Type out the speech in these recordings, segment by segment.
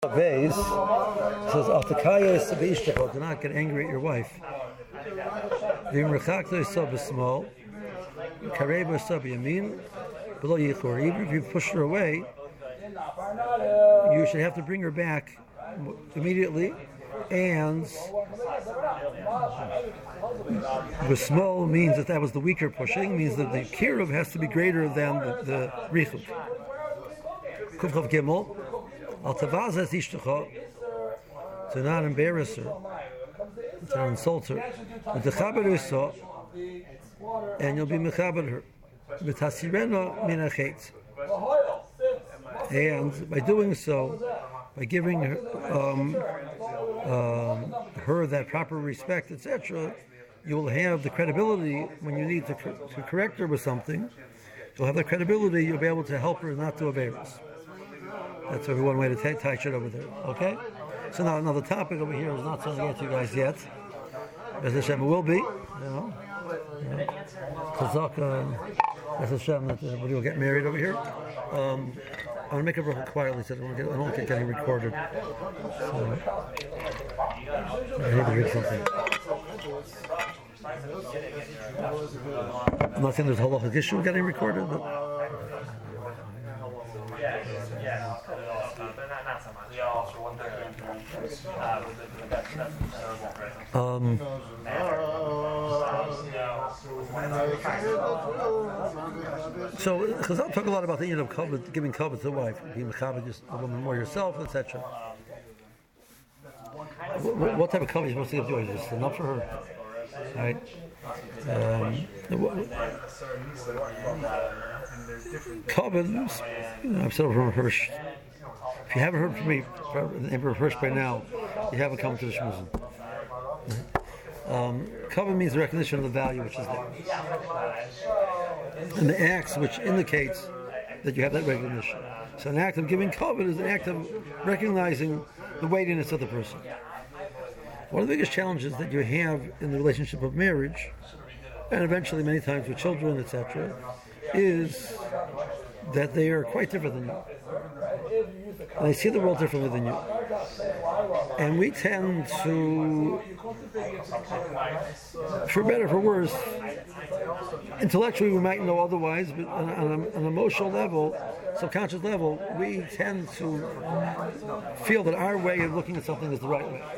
Vase says, "Altakayes b'ishtachot." Do not get angry at your wife. V'imrachakto so b'small, kareba so b'yamin, below yichur. Even if you push her away, you should have to bring her back immediately. And b'small means that was the weaker pushing. Means that the kiruv has to be greater than the richuk. Kufchav Gimel. Al tavazas ishtacha, to not embarrass her, to not insult her, and to chaber her, and you'll be mechaber her. V'tasirena min hachetz, and by doing so, by giving her, her that proper respect, etc., you will have the credibility when you need to correct her with something. You'll have the credibility. You'll be able to help her not to embarrass. That's one way to touch it over there. Okay? So now another topic over here is not something I get to you guys yet. As Hashem will be, Chazak, as Hashem, that everybody will get married over here. I'm going to make it real quietly so I don't get getting recorded. So, I need to read something. I'm not saying there's a halachic issue getting recorded, but so Chazal talk a lot about the of covet, giving covet to the wife, being mechaber just a woman more yourself, etc. What type of covet are you supposed to give to her? Just enough for her, right? Covet, I've said from Hirsch. If you haven't heard from me, Emperor Hirsch by now, you haven't come to the shmuzin. Covet means the recognition of the value which is there, and the acts which indicates that you have that recognition. So an act of giving covet is an act of recognizing the weightiness of the person. One of the biggest challenges that you have in the relationship of marriage, and eventually many times with children, etc., is that they are quite different than you. And they see the world differently than you. And we tend to, for better or for worse, intellectually we might know otherwise, but on an emotional level, subconscious level, we tend to feel that our way of looking at something is the right way.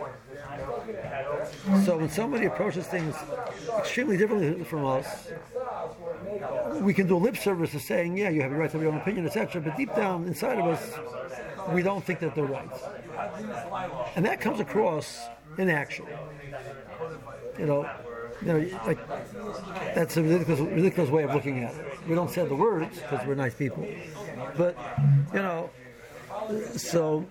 So when somebody approaches things extremely differently from us, we can do a lip service to saying, yeah, you have a right to your own opinion, etc., but deep down inside of us, we don't think that they're right. And that comes across in action. Like that's a ridiculous way of looking at it. We don't say the words because we're nice people. But, so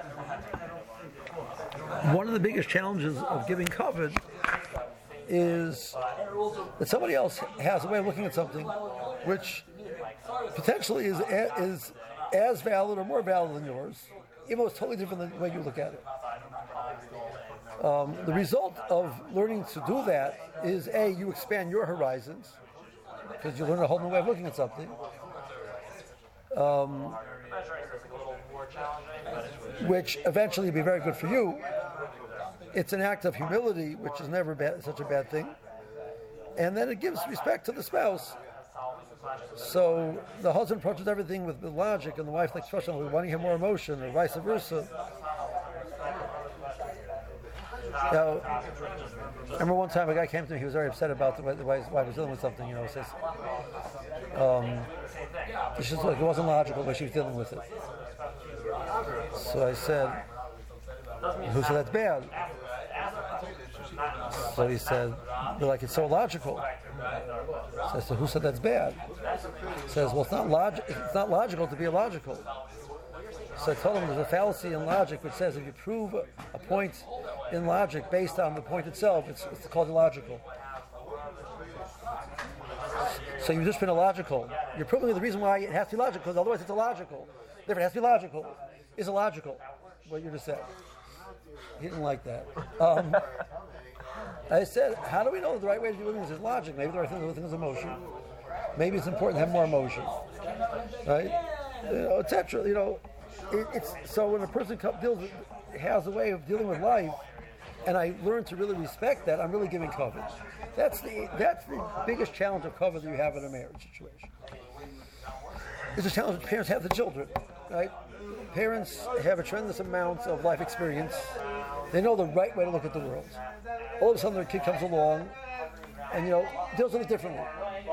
one of the biggest challenges of giving covet is that somebody else has a way of looking at something which potentially is as valid or more valid than yours, even though it's totally different than the way you look at it. The result of learning to do that is you expand your horizons because you learn a whole new way of looking at something, which eventually will be very good for you. It's an act of humility, which is never such a bad thing. And then it gives respect to the spouse. So the husband approaches everything with logic, and the wife likes trust with wanting to have more emotion, or vice versa. Now, I remember one time a guy came to me, he was very upset about the way his wife was dealing with something, says, it's just like it wasn't logical the way she was dealing with it. So I said, who said that's bad? So he said, they're like, it's so logical. So I said, who said that's bad? He says, well, it's not logical to be illogical. So I told him there's a fallacy in logic which says if you prove a point in logic based on the point itself, it's called illogical. So you've just been illogical. You're proving the reason why it has to be logical, because otherwise it's illogical. Therefore it has to be logical. It's illogical, what you just said. He didn't like that. I said, how do we know the right way to do things is logic? Maybe the right thing to do things is emotion. Maybe it's important to have more emotion, right? Etc. it's so when a person has a way of dealing with life, and I learn to really respect that, I'm really giving cover. That's the biggest challenge of cover that you have in a marriage situation. It's a challenge that parents have the children, right? Parents have a tremendous amount of life experience. They know the right way to look at the world. All of a sudden, their kid comes along, and deals with it differently.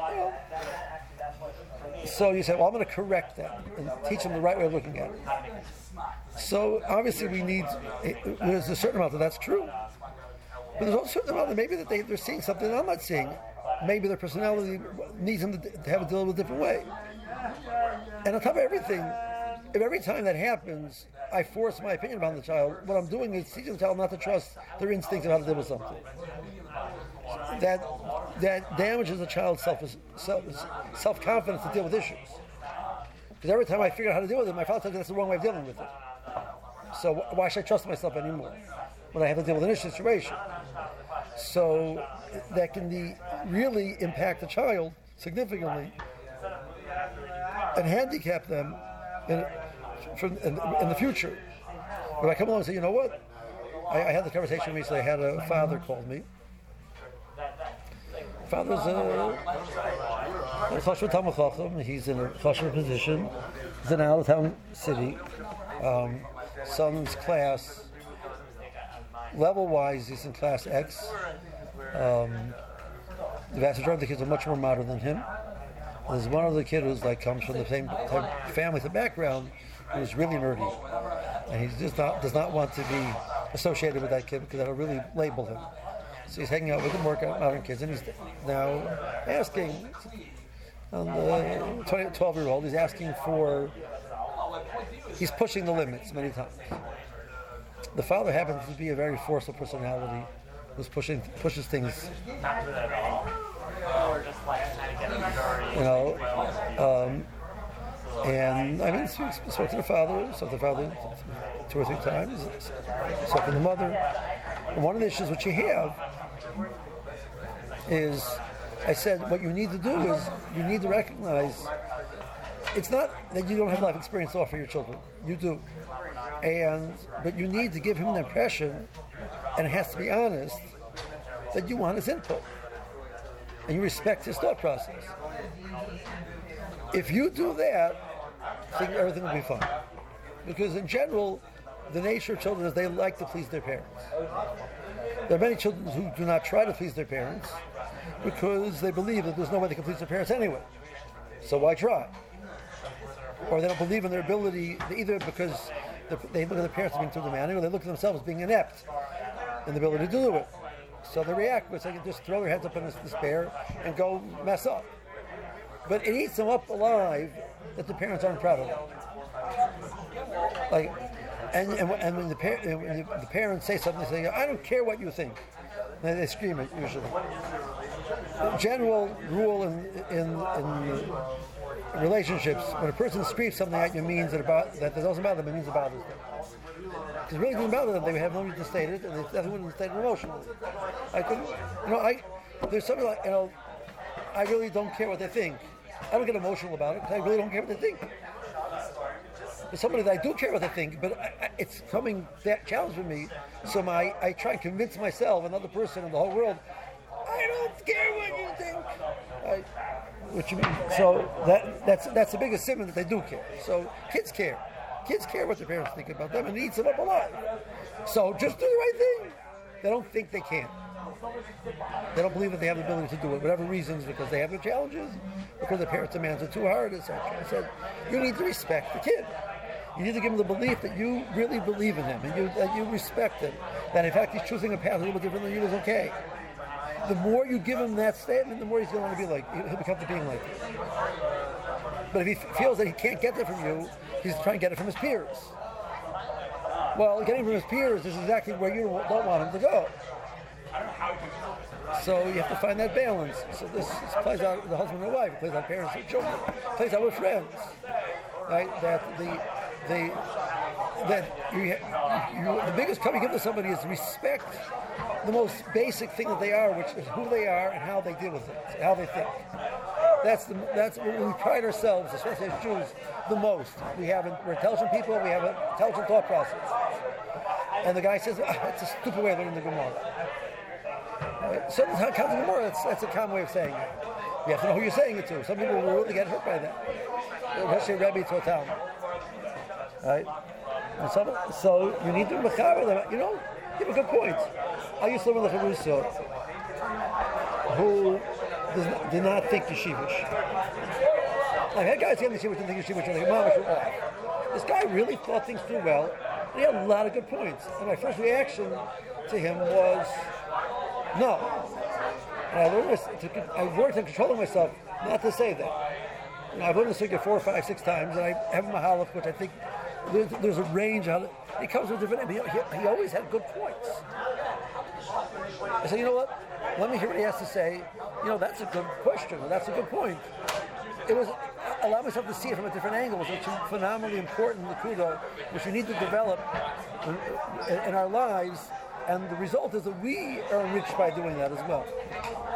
So you say, well, I'm going to correct that and teach them the right way of looking at it. So obviously, there's a certain amount that's true. But there's also a certain amount that maybe they're seeing something that I'm not seeing. Maybe their personality needs them to have a deal with a different way. And on top of everything, if every time that happens, I force my opinion about the child, what I'm doing is teaching the child not to trust their instincts of how to deal with something. That damages the child's self-confidence to deal with issues. Because every time I figure out how to deal with it, my father tells me that's the wrong way of dealing with it. So why should I trust myself anymore when I have to deal with an issue situation? So that can really impact the child significantly and handicap them in the future. If I come along and say, you know what? I had the conversation recently. I had a father called me. Father's a Chashuv Talmud Chacham. He's in a Chashuv position. He's in an out-of-town city. Son's class, level-wise, he's in class X. The vast majority of the kids are much more modern than him. There's one other kid who's comes from the same type of family, the background, who's really nerdy, and he just does not want to be associated with that kid because that'll really label him. So he's hanging out with the more modern kids, and he's now asking, on the 12-year-old, he's pushing the limits many times. The father happens to be a very forceful personality who pushes things. And I spoke to the father 2 or 3 times, spoke to the mother. And one of the issues which you have is, I said, what you need to do is you need to recognize it's not that you don't have life experience to offer your children. You do. But you need to give him the impression, and it has to be honest, that you want his input. And you respect his thought process. If you do that, I think everything will be fine. Because in general, the nature of children is they like to please their parents. There are many children who do not try to please their parents because they believe that there's no way they can please their parents anyway. So why try? Or they don't believe in their ability, either because they look at their parents as being too demanding, or they look at themselves as being inept in the ability to do it. So they react with saying, just throw their heads up in despair and go mess up. But it eats them up alive that the parents aren't proud of them. And when the parents say something, they say, I don't care what you think. And they scream it usually. The general rule in relationships, when a person screams something at you, means that doesn't bother them, it means it bothers them. Because it really doesn't bother them, they have no reason to state it, and they definitely wouldn't state it emotionally. There's something like, I really don't care what they think. I don't get emotional about it because I really don't care what they think. There's somebody that I do care what they think, but it's coming that challenge for me. So I try and convince myself, another person in the whole world, I don't care what you think. What you mean? So that's the biggest symptom that they do care. So kids care. Kids care what their parents think about them, and it eats them up alive. So just do the right thing. They don't think they can. They don't believe that they have the ability to do it, whatever reasons, because they have their challenges, because their parents' demands are too hard, etc. I said, you need to respect the kid. You need to give him the belief that you really believe in him, and that you respect him. That in fact he's choosing a path a little bit different than you is okay. The more you give him that statement, the more he's going to want to be like, he'll become to being like you. But if he feels that he can't get that from you, he's trying to get it from his peers. Well, getting from his peers is exactly where you don't want him to go. So you have to find that balance. So this plays out with the husband and wife, it plays out parents and children, it plays out with friends. Right? That the biggest cover you give to somebody is respect the most basic thing that they are, which is who they are and how they deal with it, how they think. That's what we pride ourselves, especially as Jews, the most. We're intelligent people. We have an intelligent thought process. And the guy says, "That's a stupid way of learning the Gemara." Right? So that's how it comes in Gemara. That's a common way of saying it. You have to know who you're saying it to. Some people will really get hurt by that. They'll say Rebbe to a town. Right? And so you need to mechaber them. You know, you have a good point. I used to live with a Charusa who did not think yeshivish. Like, I had guys in the yeshivish didn't think yeshivish, and they were off. This guy really thought things through well, and he had a lot of good points. And my first reaction to him was, no. And I worked on controlling myself not to say that. You know, I've learned this figure 4, 5, 6 times, and I have a mahalach, which I think there's a range on it. He comes with different. He always had good points. I said, you know what? Let me hear what he has to say. You know, that's a good question. That's a good point. It was allow myself to see it from a different angle, which is phenomenally important nakuda, which we need to develop in our lives. And the result is that we are enriched by doing that as well.